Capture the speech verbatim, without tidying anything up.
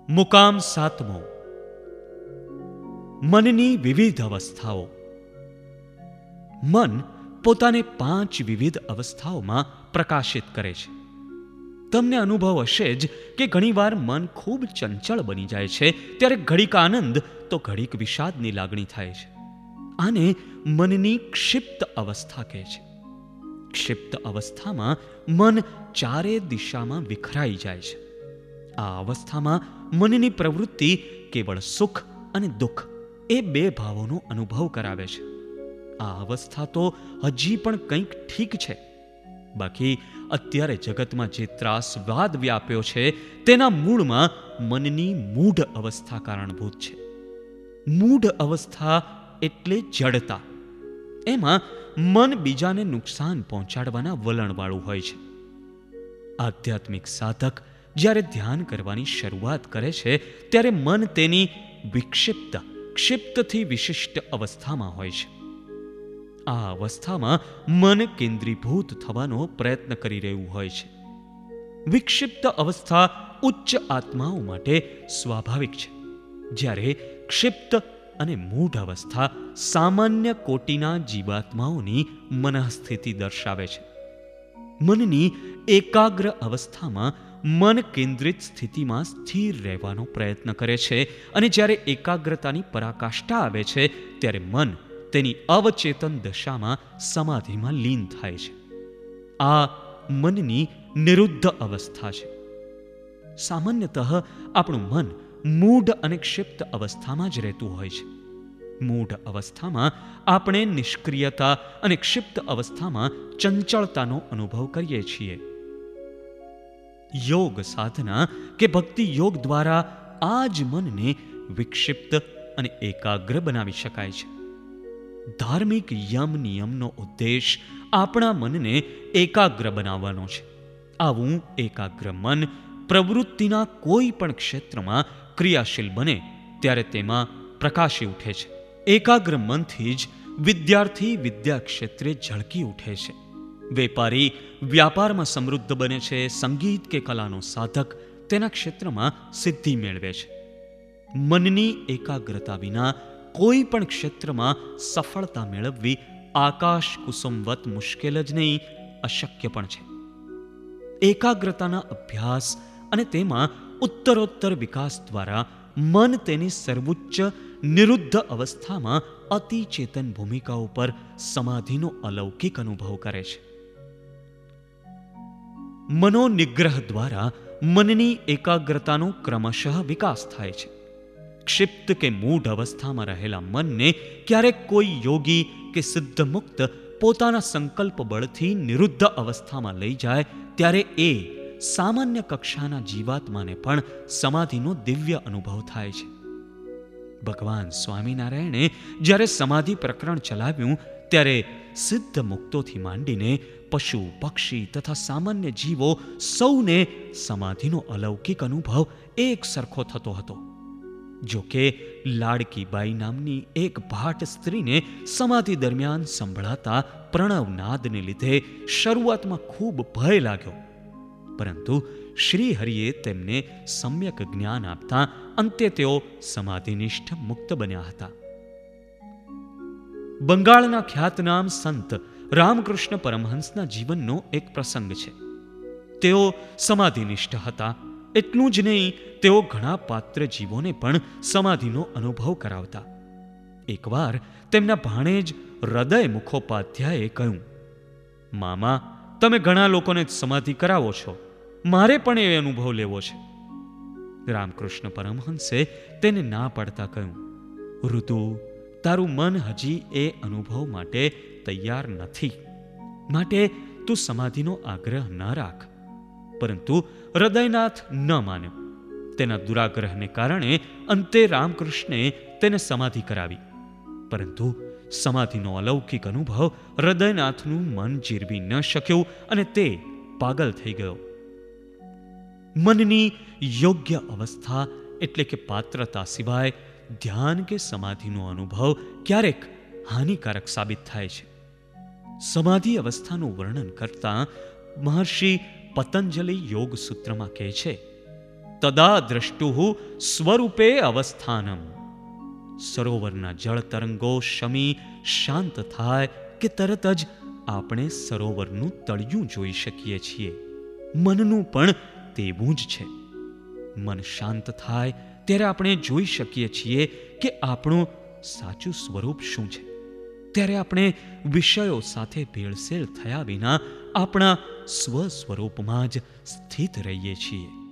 મુકામ સાતમો. મનની વિવિધ અવસ્થાઓ. મન પોતાને પાંચ વિવિધ અવસ્થાઓમાં પ્રકાશિત કરે છે. તમને અનુભવ હશે જ કે ઘણીવાર મન ખૂબ ચંચળ બની જાય છે, ત્યારે ઘડીક આનંદ તો ઘડીક વિષાદની લાગણી થાય છે. આને મનની ક્ષિપ્ત અવસ્થા કહે છે. ક્ષિપ્ત અવસ્થામાં મન ચારે દિશામાં વિખરાઈ જાય છે. આ અવસ્થામાં મનની પ્રવૃત્તિ કેવળ સુખ અને દુઃખ એ બે ભાવોનો અનુભવ કરાવે છે. આ અવસ્થા તો હજી પણ કંઈક ઠીક છે. બાકી અત્યારે જગતમાં જે ત્રાસવાદ વ્યાપ્યો છે તેના મૂળમાં મનની મૂઢ અવસ્થા કારણભૂત છે. મૂઢ અવસ્થા એટલે જડતા. એમાં મન બીજાને નુકસાન પહોંચાડવાના વલણવાળું હોય છે. આધ્યાત્મિક સાધક જ્યારે ધ્યાન કરવાની શરૂઆત કરે છે ત્યારે મન તેની વિક્ષિપ્ત ક્ષિપ્તથી વિશિષ્ટ અવસ્થામાં હોય છે. આ અવસ્થામાં મન કેન્દ્રીભૂત થવાનો પ્રયત્ન કરી રહ્યું હોય છે. વિક્ષિપ્ત અવસ્થા ઉચ્ચ આત્માઓ માટે સ્વાભાવિક છે, જ્યારે ક્ષિપ્ત અને મૂઢ અવસ્થા સામાન્ય કોટીના જીવાત્માઓની મનઃસ્થિતિ દર્શાવે છે. મનની એકાગ્ર અવસ્થામાં મન કેન્દ્રિત સ્થિતિમાં સ્થિર રહેવાનો પ્રયત્ન કરે છે, અને જ્યારે એકાગ્રતાની પરાકાષ્ઠા આવે છે ત્યારે મન તેની અવચેતન દશામાં સમાધિમાં લીન થાય છે. આ મનની નિરુદ્ધ અવસ્થા છે. સામાન્યતઃ આપણું મન મૂઢ અને ક્ષિપ્ત અવસ્થામાં જ રહેતું હોય છે. મૂઢ અવસ્થામાં આપણે નિષ્ક્રિયતા અને ક્ષિપ્ત અવસ્થામાં ચંચળતાનો અનુભવ કરીએ છીએ. યોગ સાધના કે ભક્તિ યોગ દ્વારા આ જ મનને વિક્ષિપ્ત અને એકાગ્ર બનાવી શકાય છે. ધાર્મિક યમ નિયમનો ઉદ્દેશ આપણા મનને એકાગ્ર બનાવવાનો છે. આવું એકાગ્ર મન પ્રવૃત્તિના કોઈ પણ ક્ષેત્રમાં ક્રિયાશીલ બને ત્યારે તેમાં પ્રકાશી ઉઠે છે. એકાગ્ર મનથી જ વિદ્યાર્થી વિદ્યા ક્ષેત્રે ઝળકી ઉઠે છે. વેપારી વ્યાપારમાં સમૃદ્ધ બને છે. સંગીત કે કલાનો સાધક તેના ક્ષેત્રમાં સિદ્ધિ મેળવે છે. મનની એકાગ્રતા વિના કોઈ પણ ક્ષેત્રમાં સફળતા મેળવવી આકાશ કુસુમવત મુશ્કેલ જ નહીં, અશક્ય પણ છે. એકાગ્રતાના અભ્યાસ અને તેમાં ઉત્તરોત્તર વિકાસ દ્વારા મન તેની સર્વોચ્ચ નિરુદ્ધ અવસ્થામાં અતિ ચેતન ભૂમિકા ઉપર સમાધિનો અલૌકિક અનુભવ કરે છે. મનોનિગ્રહ દ્વારા મનની એકાગ્રતાનો ક્રમશઃ વિકાસ થાય છે. ક્ષિપ્ત કે મૂઢ અવસ્થામાં રહેલા મનને ક્યારેક કોઈ યોગી કે સિદ્ધ મુક્ત પોતાના સંકલ્પ બળથી નિરુદ્ધ અવસ્થામાં લઈ જાય ત્યારે એ સામાન્ય કક્ષાના જીવાત્માને પણ સમાધિનો દિવ્ય અનુભવ થાય છે. ભગવાન સ્વામિનારાયણે જ્યારે સમાધિ પ્રકરણ ચલાવ્યું ત્યારે સિદ્ધ મુક્તોથી માંડીને પશુ પક્ષી તથા સામાન્ય જીવો સૌને સમાધિનો અલૌકિક અનુભવ એક સરખો થતો હતો. જો કે લાડકીબાઈ નામની એક ભાટ સ્ત્રીને સમાધિ દરમિયાન સંભળાતા પ્રણવનાદને લીધે શરૂઆતમાં ખૂબ ભય લાગ્યો, પરંતુ શ્રી હરિએ તેમને સમ્યક જ્ઞાન આપતા અંતે તેઓ સમાધિનિષ્ઠ મુક્ત બન્યા હતા. બંગાળના ખ્યાતનામ સંત રામકૃષ્ણ પરમહંસના જીવનનો એક પ્રસંગ છે. તેઓ સમાધિનિષ્ઠ હતા. એટલું જ નહીં, તેઓ ઘણા પાત્ર જીવોને પણ સમાધિનો અનુભવ કરાવતા. એકવાર તેમના ભાણેજ હૃદય મુખોપાધ્યાયે કહ્યું, મામા, તમે ઘણા લોકોને સમાધિ કરાવો છો, મારે પણ એ અનુભવ લેવો છે. રામકૃષ્ણ પરમહંસે તેને ના પાડતા કહ્યું, ઋતુ, તારું મન હજી એ અનુભવ માટે તૈયાર નથી, માટે તું સમાધિનો આગ્રહ ન રાખ. પરંતુ હૃદયનાથ ન માન્યો. તેના દુરાગ્રહને કારણે અંતે રામકૃષ્ણે તેને સમાધિ કરાવી. પરંતુ સમાધિનો અલૌકિક અનુભવ હૃદયનાથનું મન જીરવી ન શક્યું અને તે પાગલ થઈ ગયો. મનની યોગ્ય અવસ્થા એટલે કે પાત્રતા સિવાય ધ્યાન કે સમાધિનો અનુભવ ક્યારેક હાનિકારક સાબિત થાય છે. સમાધિ અવસ્થાનું વર્ણન કરતા મહર્ષિ પતંજલિ યોગ સૂત્રમાં કહે છે, તદા દ્રષ્ટુ સ્વરૂપે અવસ્થાનમ. સરોવરના જળ તરંગો શમી શાંત થાય કે તરત જ આપણે સરોવરનું તળિયું જોઈ શકીએ છીએ. મનનું પણ તેવું જ છે. મન શાંત થાય ત્યારે આપણે જોઈ શકીએ છીએ કે આપણું સાચું સ્વરૂપ શું છે. ત્યારે આપણે વિષયો સાથે ભેળસેળ થયા વિના આપણા સ્વ સ્વરૂપમાં જ સ્થિત રહીએ છીએ.